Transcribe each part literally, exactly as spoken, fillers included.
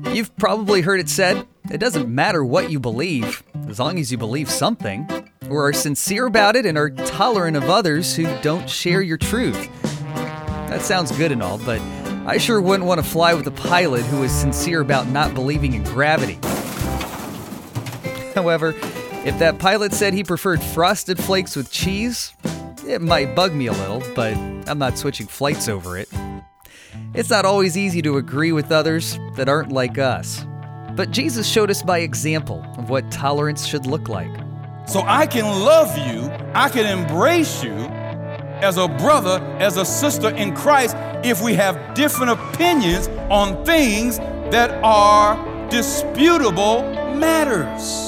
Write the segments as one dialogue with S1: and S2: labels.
S1: You've probably heard it said, it doesn't matter what you believe, as long as you believe something, or are sincere about it and are tolerant of others who don't share your truth. That sounds good and all, but I sure wouldn't want to fly with a pilot who is sincere about not believing in gravity. However, if that pilot said he preferred Frosted Flakes with cheese, it might bug me a little, but I'm not switching flights over it. It's not always easy to agree with others that aren't like us. But Jesus showed us by example of what tolerance should look like.
S2: So I can love you, I can embrace you as a brother, as a sister in Christ, if we have different opinions on things that are disputable matters.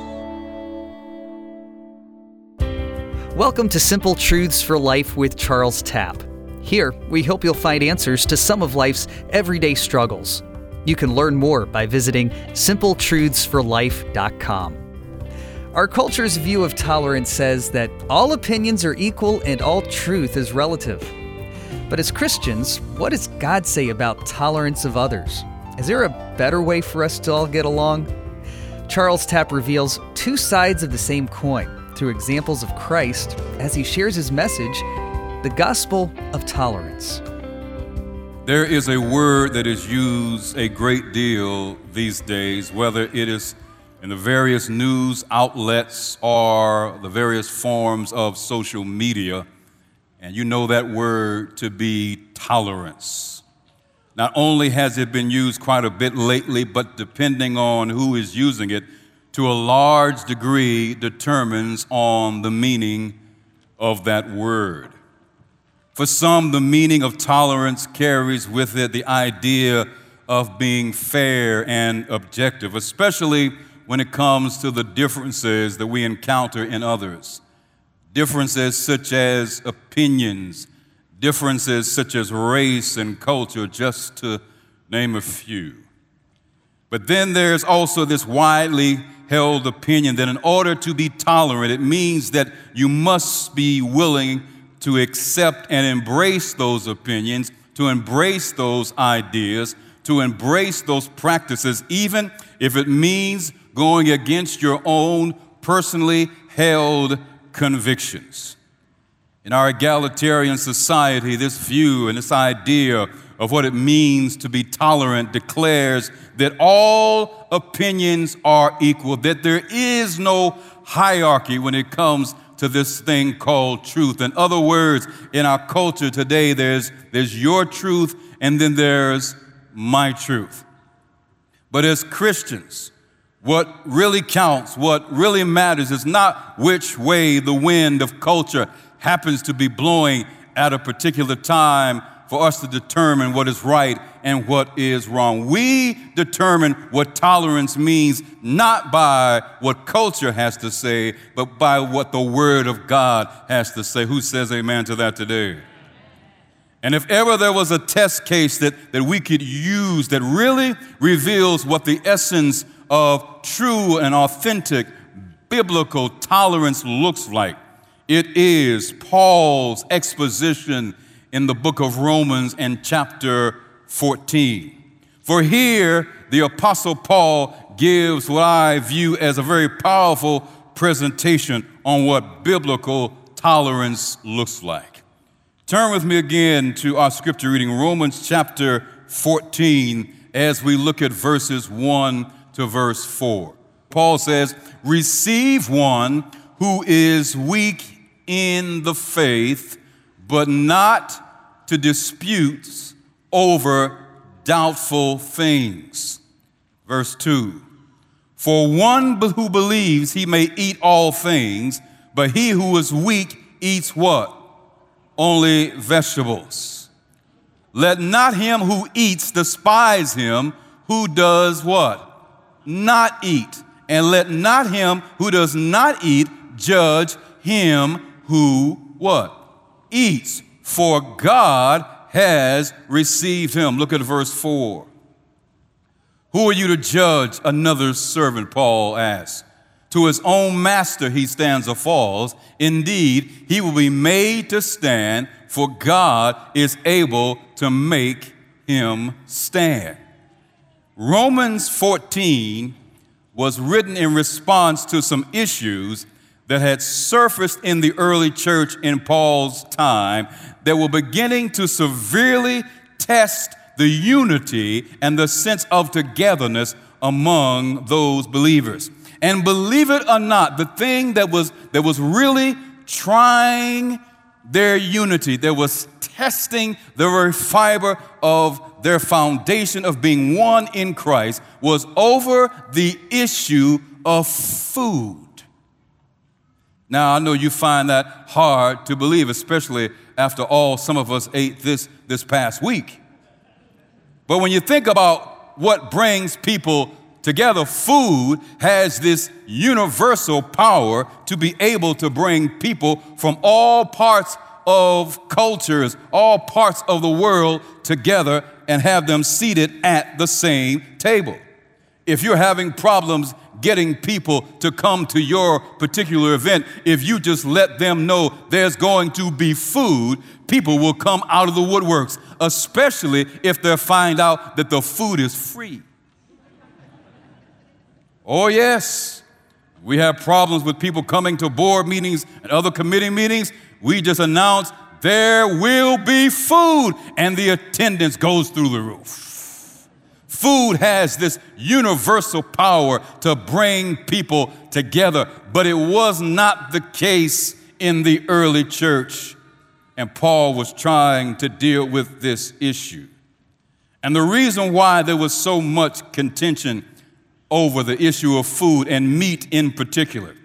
S1: Welcome to Simple Truths for Life with Charles Tapp. Here, we hope you'll find answers to some of life's everyday struggles. You can learn more by visiting simple truths for life dot com. Our culture's view of tolerance says that all opinions are equal and all truth is relative. But as Christians, what does God say about tolerance of others? Is there a better way for us to all get along? Charles Tapp reveals two sides of the same coin through examples of Christ as he shares his message, the gospel of tolerance.
S2: There is a word that is used a great deal these days, whether it is in the various news outlets or the various forms of social media, and you know that word to be tolerance. Not only has it been used quite a bit lately, but depending on who is using it, to a large degree determines on the meaning of that word. For some, the meaning of tolerance carries with it the idea of being fair and objective, especially when it comes to the differences that we encounter in others. Differences such as opinions, differences such as race and culture, just to name a few. But then there's also this widely held opinion that in order to be tolerant, it means that you must be willing to accept and embrace those opinions, to embrace those ideas, to embrace those practices, even if it means going against your own personally held convictions. In our egalitarian society, this view and this idea of what it means to be tolerant declares that all opinions are equal, that there is no hierarchy when it comes to this thing called truth. In other words, in our culture today, there's, there's your truth and then there's my truth. But as Christians, what really counts, what really matters is not which way the wind of culture happens to be blowing at a particular time for us to determine what is right and what is wrong. We determine what tolerance means not by what culture has to say, but by what the Word of God has to say. Who says amen to that today? And if ever there was a test case that, that we could use that really reveals what the essence of true and authentic biblical tolerance looks like, it is Paul's exposition in the book of Romans and chapter fourteen. For here, the Apostle Paul gives what I view as a very powerful presentation on what biblical tolerance looks like. Turn with me again to our scripture reading, Romans chapter fourteen, as we look at verses one to verse four. Paul says, "Receive one who is weak in the faith, but not to disputes over doubtful things." Verse two, "For one who believes he may eat all things, but he who is weak eats what? Only vegetables. Let not him who eats despise him who does what? Not eat. And let not him who does not eat judge him who what? Eats. For God has received him." Look at verse four. "Who are you to judge another servant?" Paul asks. "To his own master he stands or falls. Indeed, he will be made to stand, for God is able to make him stand." Romans fourteen was written in response to some issues that had surfaced in the early church in Paul's time that were beginning to severely test the unity and the sense of togetherness among those believers. And believe it or not, the thing that was that was really trying their unity, that was testing the very fiber of their foundation of being one in Christ, was over the issue of food. Now, I know you find that hard to believe, especially after all some of us ate this this past week. But when you think about what brings people together, food has this universal power to be able to bring people from all parts of cultures, all parts of the world together and have them seated at the same table. If you're having problems getting people to come to your particular event, if you just let them know there's going to be food, people will come out of the woodworks, especially if they find out that the food is free. Oh, yes, we have problems with people coming to board meetings and other committee meetings. We just announced there will be food, and the attendance goes through the roof. Food has this universal power to bring people together, but it was not the case in the early church, and Paul was trying to deal with this issue. And the reason why there was so much contention over the issue of food and meat in particular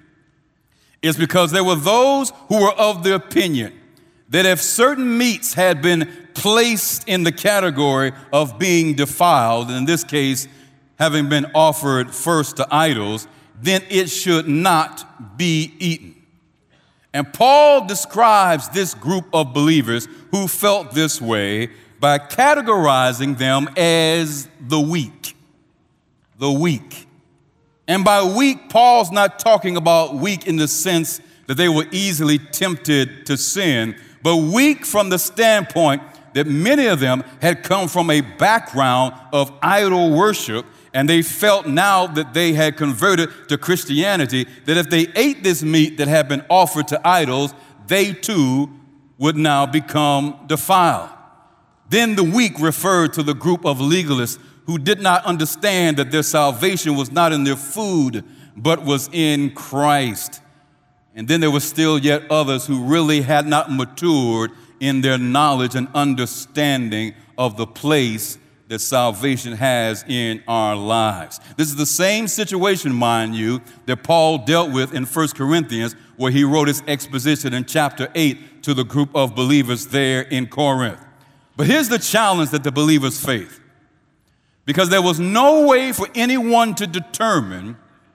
S2: is because there were those who were of the opinion that if certain meats had been placed in the category of being defiled, in this case, having been offered first to idols, then it should not be eaten. And Paul describes this group of believers who felt this way by categorizing them as the weak. The weak. And by weak, Paul's not talking about weak in the sense that they were easily tempted to sin, but weak from the standpoint that many of them had come from a background of idol worship, and they felt now that they had converted to Christianity, that if they ate this meat that had been offered to idols, they too would now become defiled. Then the weak referred to the group of legalists who did not understand that their salvation was not in their food, but was in Christ. And then there were still yet others who really had not matured in their knowledge and understanding of the place that salvation has in our lives. This is the same situation, mind you, that Paul dealt with in First Corinthians, where he wrote his exposition in chapter eight to the group of believers there in Corinth. But here's the challenge that the believers faced. Because there was no way for anyone to determine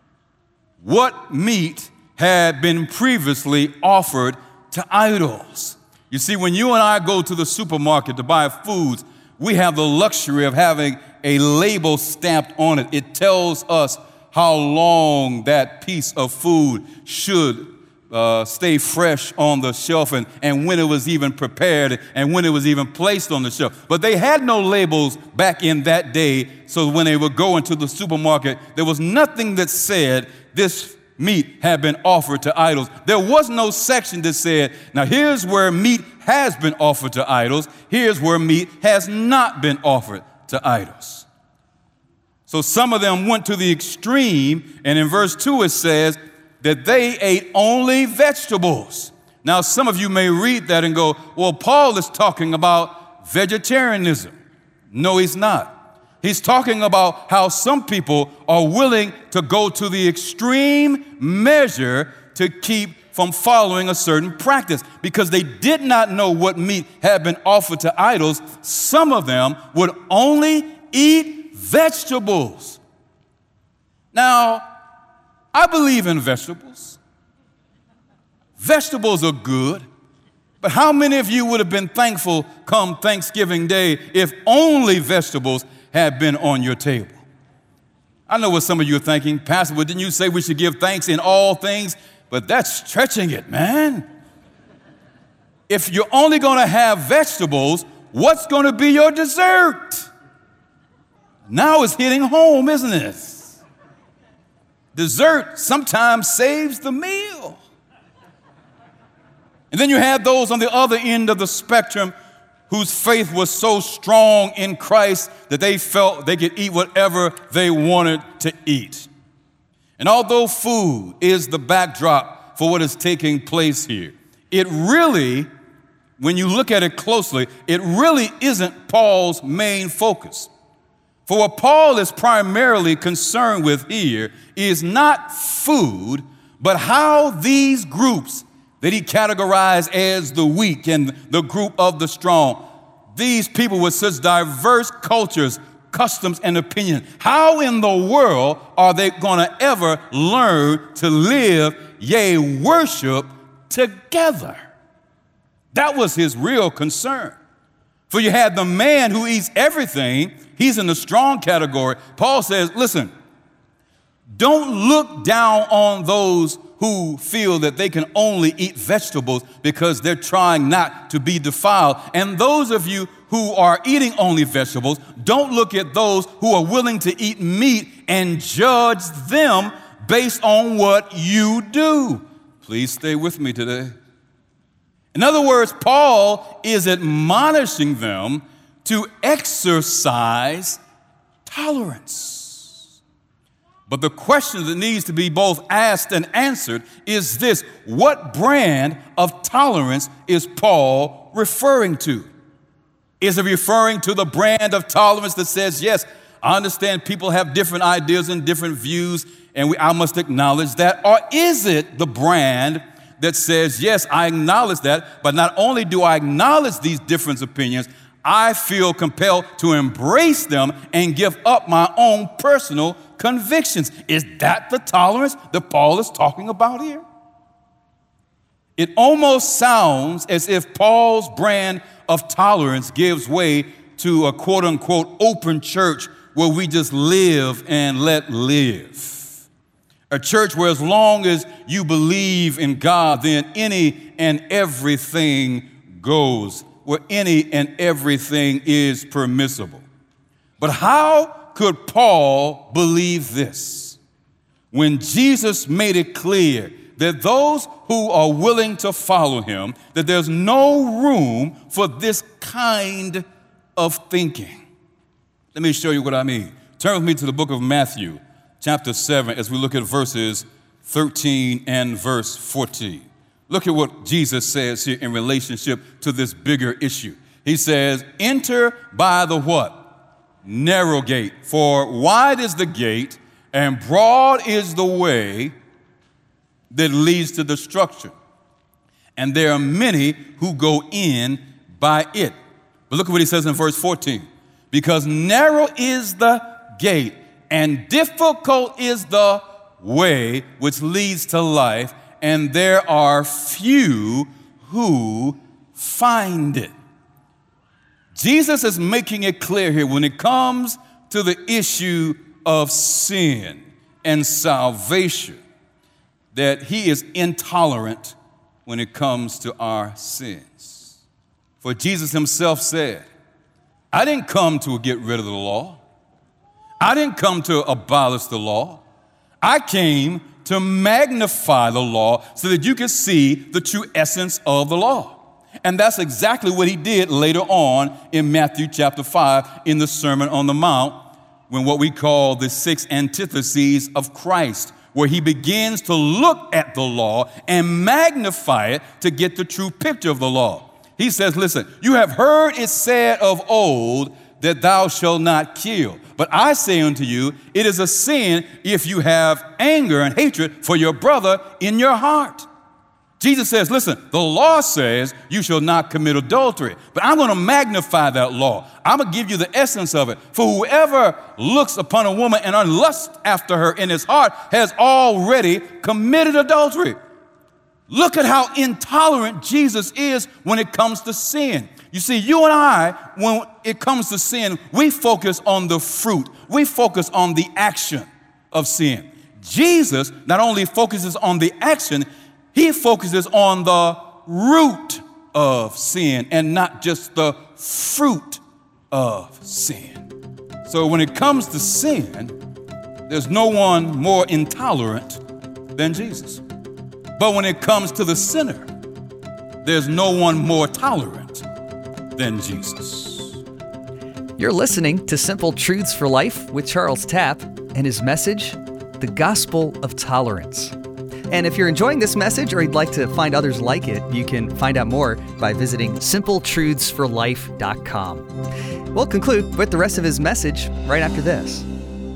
S2: what meat had been previously offered to idols. You see, when you and I go to the supermarket to buy foods, we have the luxury of having a label stamped on it. It tells us how long that piece of food should uh, stay fresh on the shelf and, and when it was even prepared and when it was even placed on the shelf. But they had no labels back in that day, so when they would go into the supermarket, there was nothing that said this meat had been offered to idols. There was no section that said, now here's where meat has been offered to idols, here's where meat has not been offered to idols. So some of them went to the extreme, and in verse two it says that they ate only vegetables. Now some of you may read that and go, well, Paul is talking about vegetarianism. No, he's not. He's talking about how some people are willing to go to the extreme measure to keep from following a certain practice. Because they did not know what meat had been offered to idols, some of them would only eat vegetables. Now, I believe in vegetables. Vegetables are good. But how many of you would have been thankful come Thanksgiving Day if only vegetables had been on your table? I know what some of you are thinking, Pastor, well, didn't you say we should give thanks in all things? But that's stretching it, man. If you're only going to have vegetables, what's going to be your dessert? Now it's hitting home, isn't it? Dessert sometimes saves the meal. And then you had those on the other end of the spectrum whose faith was so strong in Christ that they felt they could eat whatever they wanted to eat. And although food is the backdrop for what is taking place here, it really, when you look at it closely, it really isn't Paul's main focus. For what Paul is primarily concerned with here is not food, but how these groups that he categorized as the weak and the group of the strong, these people with such diverse cultures, customs, and opinions, how in the world are they going to ever learn to live, yea, worship together? That was his real concern. For you had the man who eats everything. He's in the strong category. Paul says, listen, don't look down on those who feel that they can only eat vegetables because they're trying not to be defiled. And those of you who are eating only vegetables, don't look at those who are willing to eat meat and judge them based on what you do. Please stay with me today. In other words, Paul is admonishing them to exercise tolerance. But the question that needs to be both asked and answered is this: what brand of tolerance is Paul referring to? Is it referring to the brand of tolerance that says, yes, I understand people have different ideas and different views, and we, I must acknowledge that? Or is it the brand that says, yes, I acknowledge that, but not only do I acknowledge these different opinions, I feel compelled to embrace them and give up my own personal convictions? Is that the tolerance that Paul is talking about here? It almost sounds as if Paul's brand of tolerance gives way to a quote-unquote open church where we just live and let live. A church where as long as you believe in God, then any and everything goes, where any and everything is permissible. But how could Paul believe this when Jesus made it clear that those who are willing to follow him, that there's no room for this kind of thinking? Let me show you what I mean. Turn with me to the book of Matthew, chapter seven, as we look at verses thirteen and verse fourteen. Look at what Jesus says here in relationship to this bigger issue. He says, enter by the what? Narrow gate. For wide is the gate and broad is the way that leads to destruction, and there are many who go in by it. But look at what he says in verse fourteen. Because narrow is the gate and difficult is the way which leads to life, and there are few who find it. Jesus is making it clear here when it comes to the issue of sin and salvation that he is intolerant when it comes to our sins. For Jesus himself said, I didn't come to get rid of the law. I didn't come to abolish the law. I came to magnify the law so that you can see the true essence of the law. And that's exactly what he did later on in Matthew chapter five in the Sermon on the Mount, when what we call the six antitheses of Christ, where he begins to look at the law and magnify it to get the true picture of the law. He says, listen, you have heard it said of old that thou shalt not kill. But I say unto you, it is a sin if you have anger and hatred for your brother in your heart. Jesus says, listen, the law says you shall not commit adultery, but I'm going to magnify that law. I'm going to give you the essence of it. For whoever looks upon a woman and lusts after her in his heart has already committed adultery. Look at how intolerant Jesus is when it comes to sin. You see, you and I, when it comes to sin, we focus on the fruit. We focus on the action of sin. Jesus not only focuses on the action, he focuses on the root of sin and not just the fruit of sin. So when it comes to sin, there's no one more intolerant than Jesus. But when it comes to the sinner, there's no one more tolerant than Jesus.
S1: You're listening to Simple Truths for Life with Charles Tapp and his message, The Gospel of Tolerance. And if you're enjoying this message or you'd like to find others like it, you can find out more by visiting simple truths for life dot com. We'll conclude with the rest of his message right after this.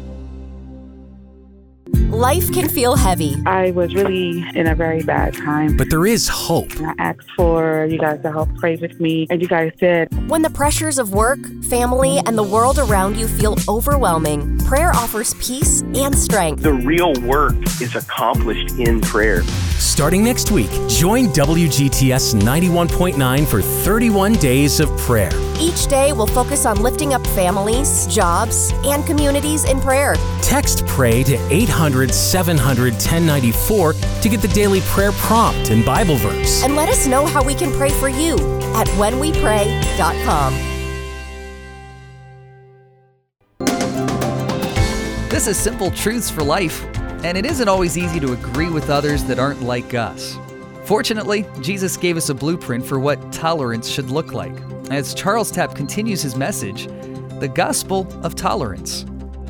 S3: Life can feel heavy.
S4: I was really in a very bad time.
S5: But there is hope.
S4: And I asked for you guys to help pray with me, and you guys did.
S3: When the pressures of work, family, and the world around you feel overwhelming, prayer offers peace and strength.
S6: The real work is accomplished in prayer.
S5: Starting next week, join W G T S ninety-one point nine for thirty-one days of prayer.
S3: Each day will focus on lifting up families, jobs, and communities in prayer.
S5: Text PRAY to eight hundred, seven hundred, ten ninety-four to get the daily prayer prompt and Bible verse.
S3: And let us know how we can pray for you at when we pray dot com.
S1: This is Simple Truths for Life, and it isn't always easy to agree with others that aren't like us. Fortunately, Jesus gave us a blueprint for what tolerance should look like. As Charles Tapp continues his message, The Gospel of Tolerance.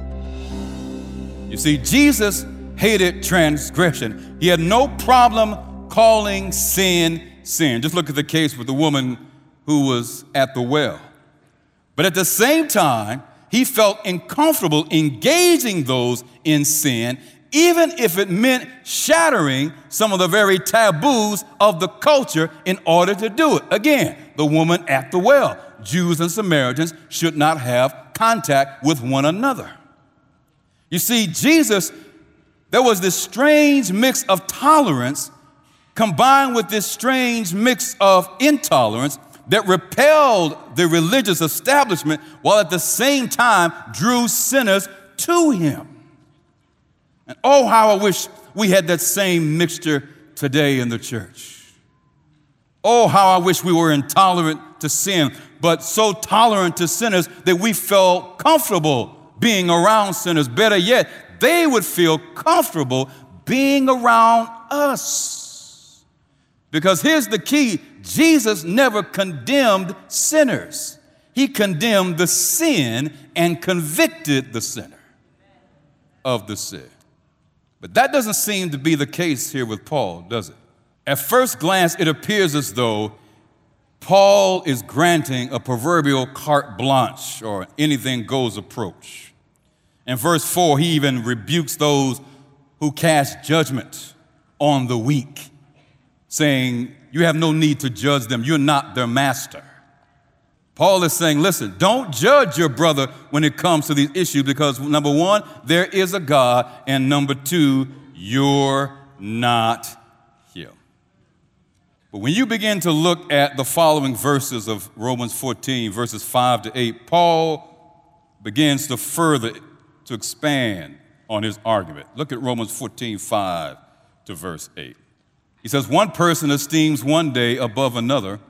S2: You see, Jesus hated transgression. He had no problem calling sin, sin. Just look at the case with the woman who was at the well. But at the same time, he felt uncomfortable engaging those in sin, even if it meant shattering some of the very taboos of the culture in order to do it. Again, the woman at the well. Jews and Samaritans should not have contact with one another. You see, Jesus, there was this strange mix of tolerance combined with this strange mix of intolerance that repelled the religious establishment while at the same time drew sinners to him. And oh, how I wish we had that same mixture today in the church. Oh, how I wish we were intolerant to sin, but so tolerant to sinners that we felt comfortable being around sinners. Better yet, they would feel comfortable being around us. Because here's the key, Jesus never condemned sinners. He condemned the sin and convicted the sinner of the sin. But that doesn't seem to be the case here with Paul, does it? At first glance, it appears as though Paul is granting a proverbial carte blanche or anything goes approach. In verse four, he even rebukes those who cast judgment on the weak, saying, you have no need to judge them. You're not their master. Paul is saying, listen, don't judge your brother when it comes to these issues because, number one, there is a God, and number two, you're not him. But when you begin to look at the following verses of Romans fourteen, verses five to eight, Paul begins to further to expand on his argument. Look at Romans fourteen, five to verse eight. He says, one person esteems one day above another,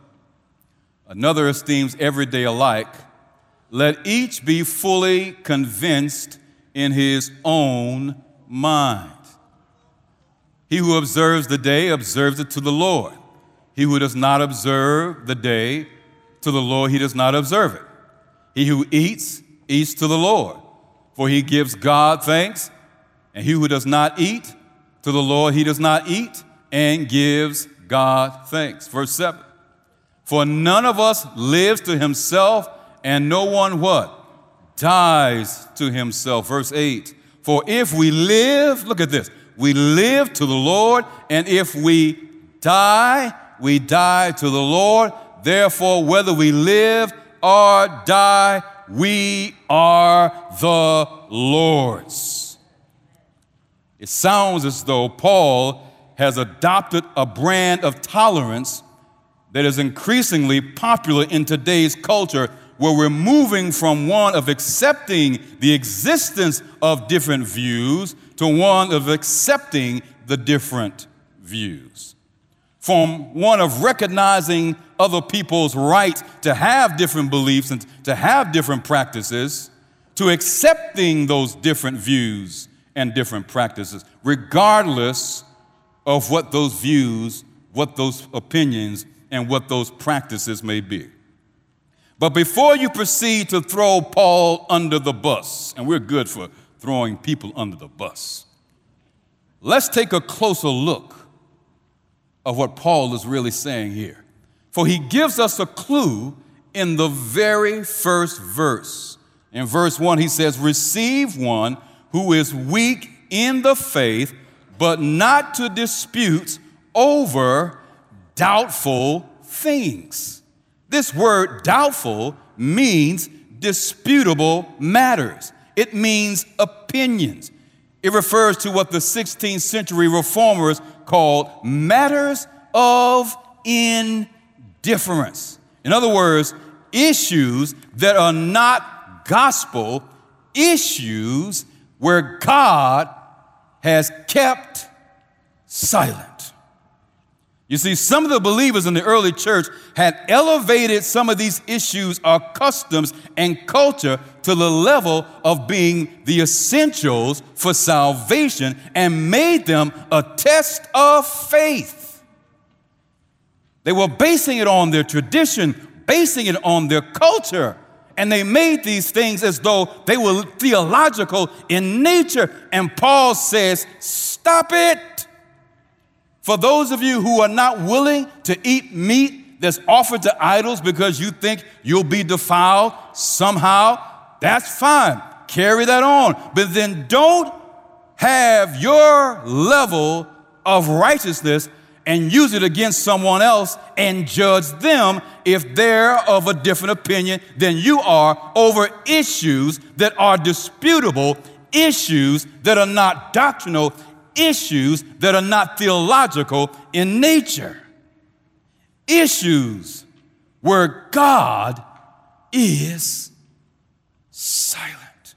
S2: another esteems every day alike. Let each be fully convinced in his own mind. He who observes the day observes it to the Lord. He who does not observe the day to the Lord, he does not observe it. He who eats, eats to the Lord, for he gives God thanks. And he who does not eat to the Lord, he does not eat and gives God thanks. Verse seven. For none of us lives to himself, and no one what? Dies to himself. Verse eight. For if we live, look at this, we live to the Lord, and if we die, we die to the Lord. Therefore, whether we live or die, we are the Lord's. It sounds as though Paul has adopted a brand of tolerance that is increasingly popular in today's culture, where we're moving from one of accepting the existence of different views to one of accepting the different views. From one of recognizing other people's right to have different beliefs and to have different practices, to accepting those different views and different practices, regardless of what those views, what those opinions, and what those practices may be. But before you proceed to throw Paul under the bus, and we're good for throwing people under the bus, let's take a closer look of what Paul is really saying here. For he gives us a clue in the very first verse. In verse one, he says, receive one who is weak in the faith, but not to dispute over doubtful things. This word doubtful means disputable matters. It means opinions. It refers to what the sixteenth century reformers called matters of indifference. In other words, issues that are not gospel issues where God has kept silent. You see, some of the believers in the early church had elevated some of these issues or customs and culture to the level of being the essentials for salvation and made them a test of faith. They were basing it on their tradition, basing it on their culture, and they made these things as though they were theological in nature. And Paul says, stop it. For those of you who are not willing to eat meat that's offered to idols because you think you'll be defiled somehow, that's fine. Carry that on. But then don't have your level of righteousness and use it against someone else and judge them if they're of a different opinion than you are over issues that are disputable, issues that are not doctrinal, issues that are not theological in nature. Issues where God is silent.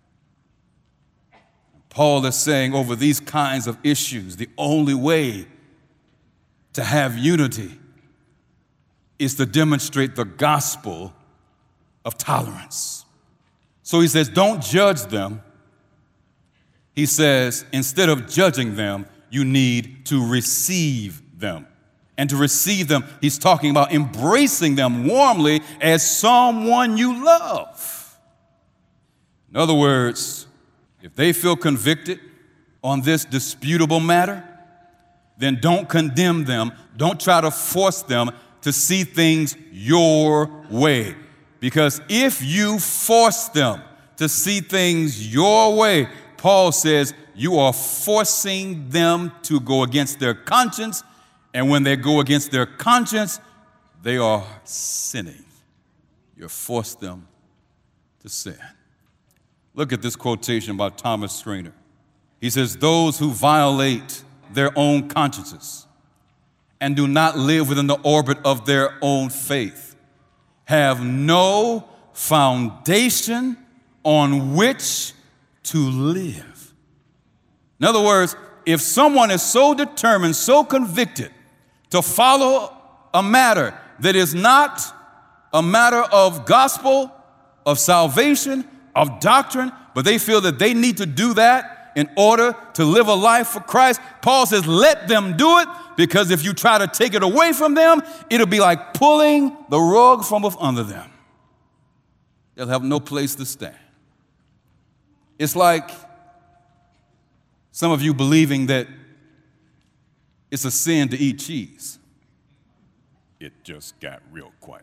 S2: Paul is saying over these kinds of issues, the only way to have unity is to demonstrate the gospel of tolerance. So he says, don't judge them. He says, instead of judging them, you need to receive them. And to receive them, he's talking about embracing them warmly as someone you love. In other words, if they feel convicted on this disputable matter, then don't condemn them. Don't try to force them to see things your way. Because if you force them to see things your way, Paul says you are forcing them to go against their conscience, and when they go against their conscience, they are sinning. You force them to sin. Look at this quotation by Thomas Schreiner. He says, those who violate their own consciences and do not live within the orbit of their own faith have no foundation on which to live. In other words, if someone is so determined, so convicted to follow a matter that is not a matter of gospel, of salvation, of doctrine, but they feel that they need to do that in order to live a life for Christ, Paul says, let them do it, because if you try to take it away from them, it'll be like pulling the rug from under them. They'll have no place to stand. It's like some of you believing that it's a sin to eat cheese. It just got real quiet.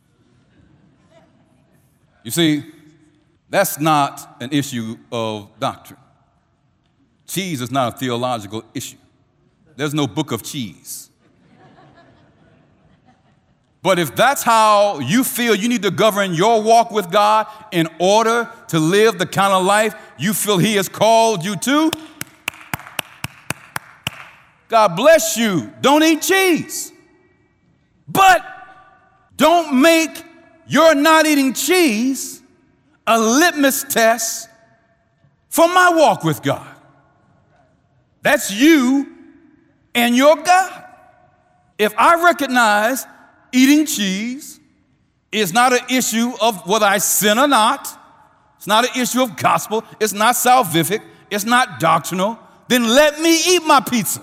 S2: You see, that's not an issue of doctrine. Cheese is not a theological issue. There's no book of cheese. But if that's how you feel you need to govern your walk with God in order to live the kind of life you feel He has called you to, God bless you. Don't eat cheese. But don't make your not eating cheese a litmus test for my walk with God. That's you and your God. If I recognize eating cheese is not an issue of whether I sin or not, it's not an issue of gospel, it's not salvific, it's not doctrinal, then let me eat my pizza.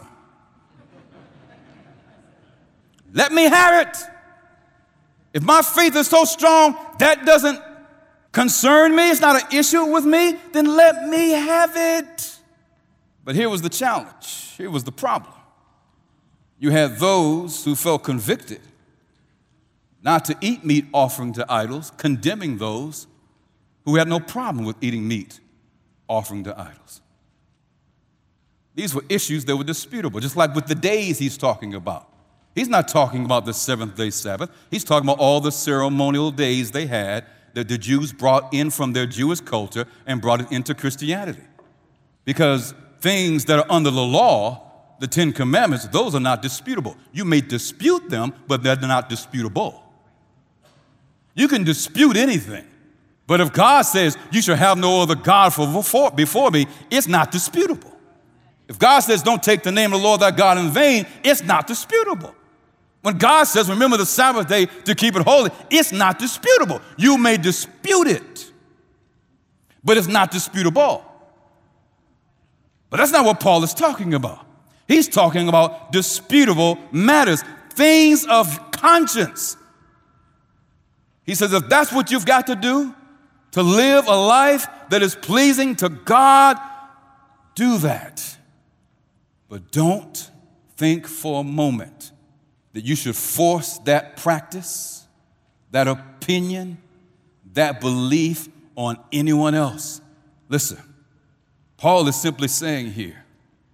S2: Let me have it. If my faith is so strong, that doesn't concern me, it's not an issue with me, then let me have it. But here was the challenge. Here was the problem. You had those who felt convicted not to eat meat offering to idols, condemning those who had no problem with eating meat offering to idols. These were issues that were disputable, just like with the days he's talking about. He's not talking about the seventh day Sabbath. He's talking about all the ceremonial days they had that the Jews brought in from their Jewish culture and brought it into Christianity. Because things that are under the law, the Ten Commandments, those are not disputable. You may dispute them, but they're not disputable. You can dispute anything, but if God says you shall have no other God for before, before me, it's not disputable. If God says don't take the name of the Lord thy God in vain, it's not disputable. When God says remember the Sabbath day to keep it holy, it's not disputable. You may dispute it, but it's not disputable. But that's not what Paul is talking about. He's talking about disputable matters, things of conscience. He says if that's what you've got to do to live a life that is pleasing to God, do that. But don't think for a moment that you should force that practice, that opinion, that belief on anyone else. Listen, Paul is simply saying here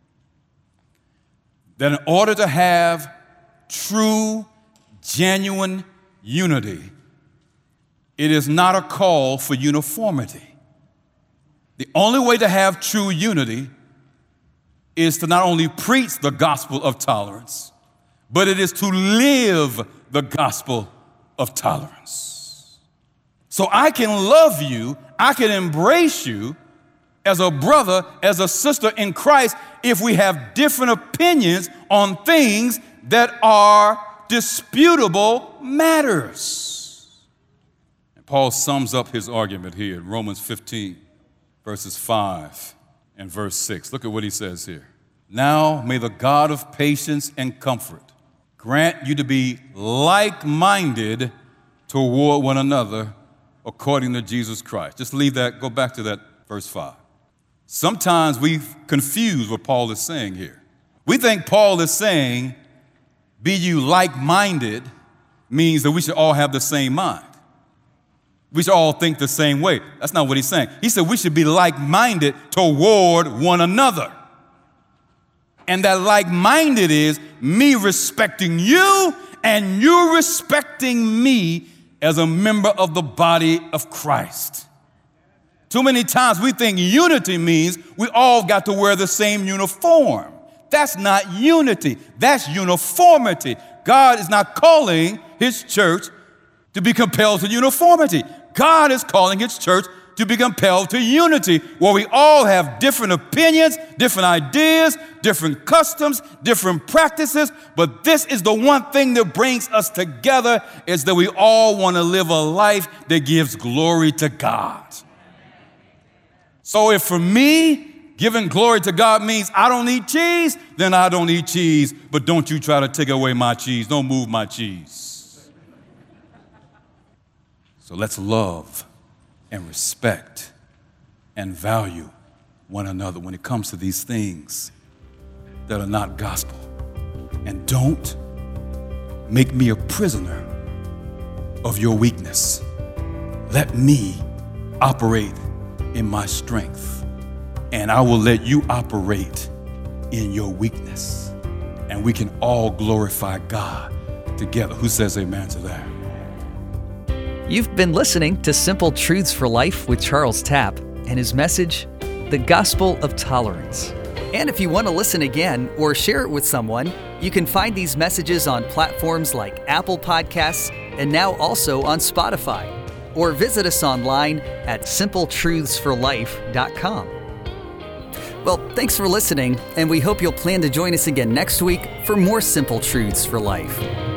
S2: that in order to have true, genuine unity, it is not a call for uniformity. The only way to have true unity is to not only preach the gospel of tolerance, but it is to live the gospel of tolerance. So I can love you, I can embrace you as a brother, as a sister in Christ, if we have different opinions on things that are disputable matters. And Paul sums up his argument here in Romans fifteen, verses five and verse six. Look at what he says here. Now may the God of patience and comfort grant you to be like-minded toward one another according to Jesus Christ. Just leave that, go back to that verse five. Sometimes we confuse what Paul is saying here. We think Paul is saying, be you like-minded means that we should all have the same mind. We should all think the same way. That's not what he's saying. He said we should be like-minded toward one another. And that like-minded is me respecting you and you respecting me as a member of the body of Christ. Too many times we think unity means we all got to wear the same uniform. That's not unity. That's uniformity. God is not calling his church to be compelled to uniformity. God is calling his church to be compelled to unity, where we all have different opinions, different ideas, different customs, different practices, but this is the one thing that brings us together, is that we all want to live a life that gives glory to God. So if for me, giving glory to God means I don't eat cheese, then I don't eat cheese, but don't you try to take away my cheese. Don't move my cheese. So let's love and respect and value one another when it comes to these things that are not gospel. And don't make me a prisoner of your weakness. Let me operate in my strength, and I will let you operate in your weakness. And we can all glorify God together. Who says amen to that?
S1: You've been listening to Simple Truths for Life with Charles Tapp and his message, The Gospel of Tolerance. And if you want to listen again or share it with someone, you can find these messages on platforms like Apple Podcasts and now also on Spotify. Or visit us online at simple truths for life dot com. Well, thanks for listening, and we hope you'll plan to join us again next week for more Simple Truths for Life.